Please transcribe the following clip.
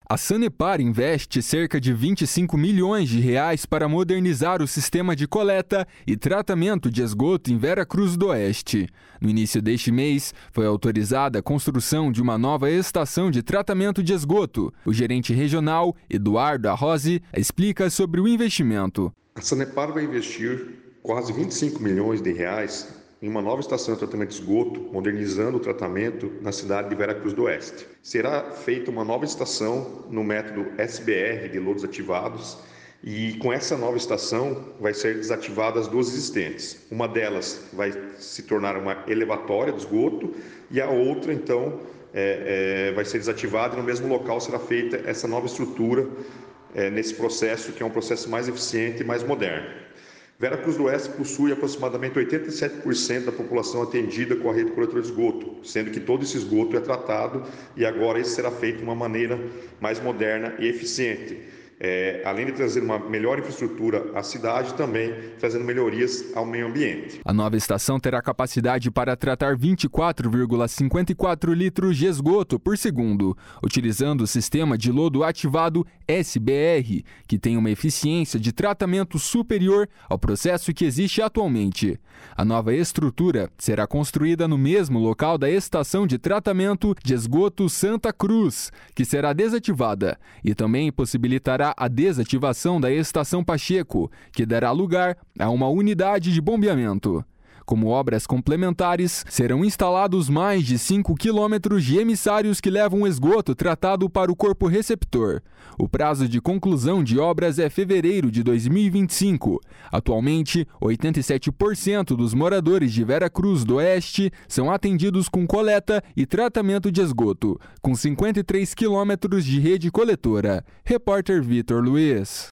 A Sanepar investe cerca de 25 milhões de reais para modernizar o sistema de coleta e tratamento de esgoto em Vera Cruz do Oeste. No início deste mês, foi autorizada a construção de uma nova estação de tratamento de esgoto. O gerente regional, Eduardo Arrozi, explica sobre o investimento. A Sanepar vai investir quase 25 milhões de reais em uma nova estação de tratamento de esgoto, modernizando o tratamento na cidade de Vera Cruz do Oeste. Será feita uma nova estação no método SBR de lodos ativados e com essa nova estação vai ser desativadas duas existentes. Uma delas vai se tornar uma elevatória de esgoto e a outra, então, vai ser desativada e no mesmo local será feita essa nova estrutura nesse processo, que é um processo mais eficiente e mais moderno. Vera Cruz do Oeste possui aproximadamente 87% da população atendida com a rede coletora de esgoto, sendo que todo esse esgoto é tratado e agora isso será feito de uma maneira mais moderna e eficiente. Além de trazer uma melhor infraestrutura à cidade, também trazendo melhorias ao meio ambiente. A nova estação terá capacidade para tratar 24,54 litros de esgoto por segundo, utilizando o sistema de lodo ativado SBR, que tem uma eficiência de tratamento superior ao processo que existe atualmente. A nova estrutura será construída no mesmo local da estação de tratamento de esgoto Santa Cruz, que será desativada, e também possibilitará a desativação da estação Pacheco, que dará lugar a uma unidade de bombeamento. Como obras complementares, serão instalados mais de 5 quilômetros de emissários que levam esgoto tratado para o corpo receptor. O prazo de conclusão de obras é fevereiro de 2025. Atualmente, 87% dos moradores de Vera Cruz do Oeste são atendidos com coleta e tratamento de esgoto, com 53 quilômetros de rede coletora. Repórter Vitor Luiz.